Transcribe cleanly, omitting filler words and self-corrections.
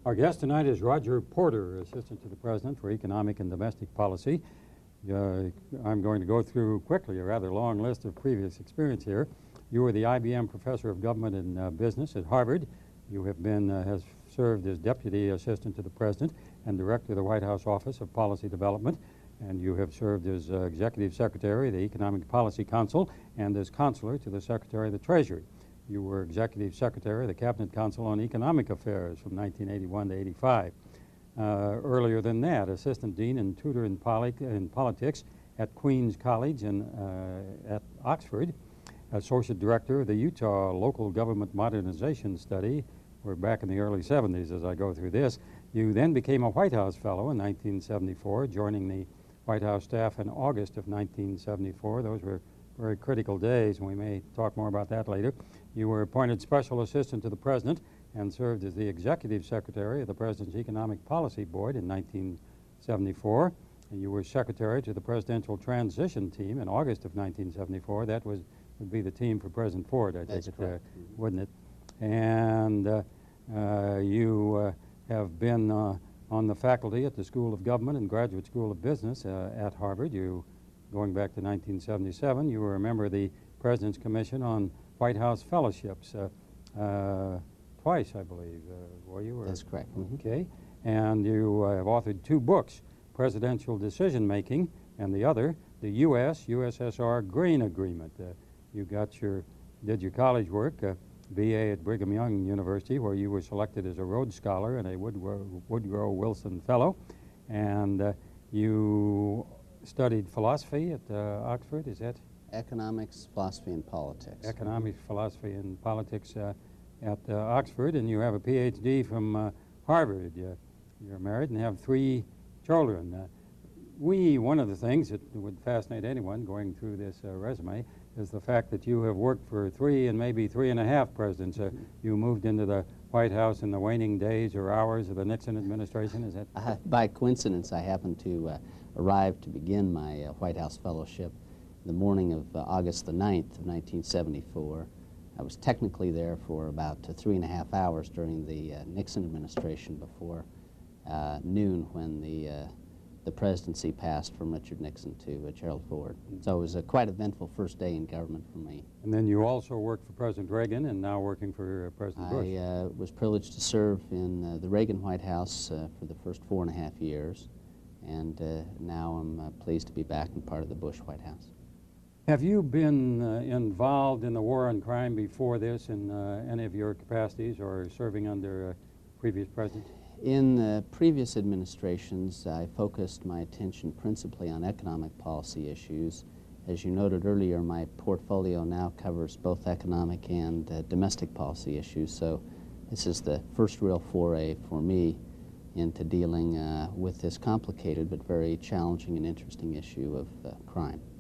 Our guest tonight is Roger Porter, Assistant to the President for Economic and Domestic Policy. I'm going to go through quickly a rather long list of previous experience here. You were the IBM Professor of Government and Business at Harvard. You have has served as Deputy Assistant to the President and Director of the White House Office of Policy Development. And you have served as Executive Secretary of the Economic Policy Council and as Counselor to the Secretary of the Treasury. You were Executive Secretary of the Cabinet Council on Economic Affairs from 1981 to 85. Earlier than that, Assistant Dean and Tutor in Politics at Queens College at Oxford. Associate Director of the Utah Local Government Modernization Study. We're back in the early 70s as I go through this. You then became a White House Fellow in 1974, joining the White House staff in August of 1974. Those were very critical days, and we may talk more about that later. You were appointed Special Assistant to the President and served as the Executive Secretary of the President's Economic Policy Board in 1974. And you were Secretary to the Presidential Transition Team in August of 1974. That would be the team for President Ford, I take it, wouldn't it? And you have been on the faculty at the School of Government and Graduate School of Business at Harvard. Going back to 1977, you were a member of the President's Commission on White House Fellowships twice, I believe, were you? That's correct. Okay. And you have authored two books, Presidential Decision Making, and the other, the U.S.-USSR Grain Agreement. You did your college work, BA at Brigham Young University, where you were selected as a Rhodes Scholar and a Woodrow Wilson Fellow. And you studied philosophy at Oxford, is that? Economics, philosophy, and politics. Economics, philosophy, and politics at Oxford, and you have a PhD from Harvard. You're married and have 3 children. One of the things that would fascinate anyone going through this resume is the fact that you have worked for 3 and maybe 3.5 presidents. You moved into the White House in the waning days or hours of the Nixon administration, is that? By coincidence, I happened to arrive to begin my White House Fellowship the morning of August the 9th of 1974. I was technically there for about 3.5 hours during the Nixon administration before noon when the presidency passed from Richard Nixon to Gerald Ford. So it was a quite eventful first day in government for me. And then you also worked for President Reagan and now working for President Bush. I was privileged to serve in the Reagan White House for the first 4.5 years, and now I'm pleased to be back in part of the Bush White House. Have you been involved in the war on crime before this in any of your capacities or serving under previous presidents? In previous administrations, I focused my attention principally on economic policy issues. As you noted earlier, my portfolio now covers both economic and domestic policy issues, so this is the first real foray for me into dealing with this complicated but very challenging and interesting issue of crime.